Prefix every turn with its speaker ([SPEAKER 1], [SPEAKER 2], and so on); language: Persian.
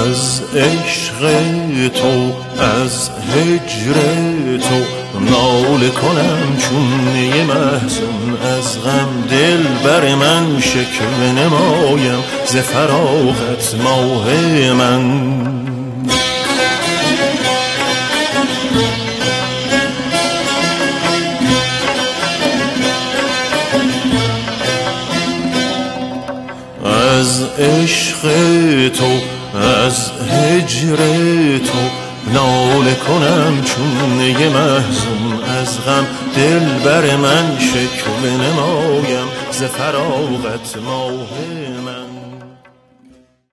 [SPEAKER 1] از عشق تو از هجر تو ناله کنم چون یه محزون از غم دل بر من شکوه نمایم ز فراغت ماه من از عشق تو از هجر تو ناله کنم چون یه محزون از غم دل بر من شکوه نمایم ز فراغت ماه من